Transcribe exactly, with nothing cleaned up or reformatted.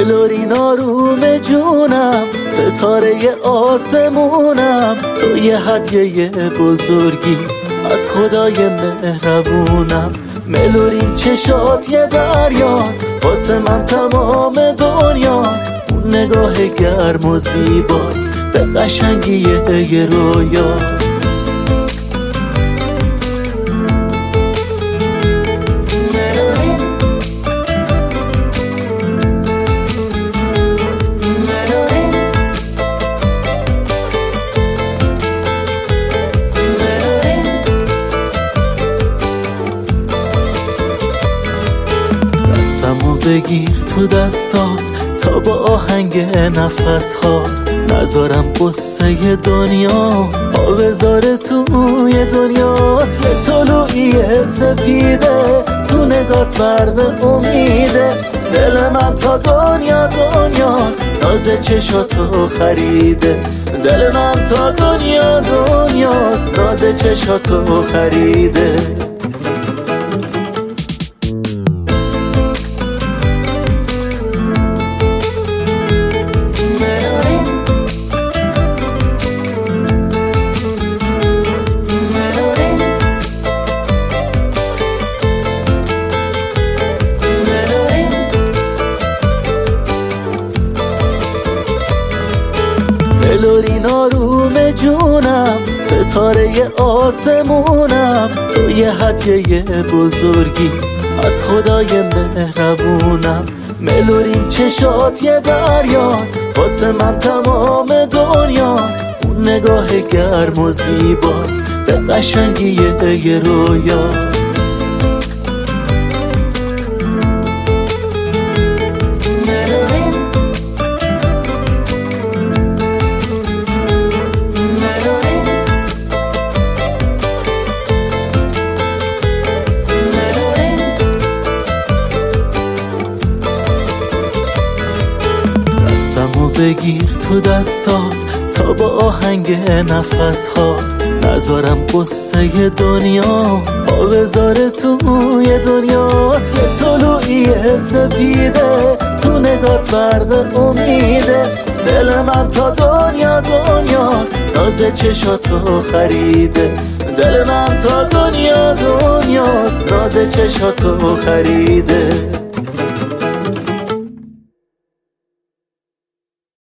دلورین آروم جونم، ستاره آسمونم، تو یه هدیه بزرگی از خدای مهربونم. ملورین چشات یه دریاست، واسه من تمام دنیاست. اون نگاه گرم و زیبا به قشنگی یه رویاست. دستمو بگیر تو دستات تا با آهنگ نفس ها نذارم قصه دنیا ها بذاره توی دنیات. یه طلوعی سپیده تو نگات برق امیده، دل من تا دنیا دنیاست، ناز چشاتو خریده. دل من تا دنیا دنیاست، ناز چشاتو خریده. دلورین آروم جونم، ستاره آسمونم، تو یه هدیه بزرگی از خدای مهربونم. ملورین چشات یه دریاست، واسه من تمام دنیاست. اون نگاه گرم و زیبا به قشنگی یه رویاست. دستمو بگیر تو دستات تا با آهنگ نفس ها نذارم قصه دنیا ها بذاره توی دنیات. یه طلوعی سپیده تو نگات برق امیده، دل من تا دنیا دنیاست، ناز چشاتو خریده. دل من تا دنیا دنیاست، ناز چشاتو خریده.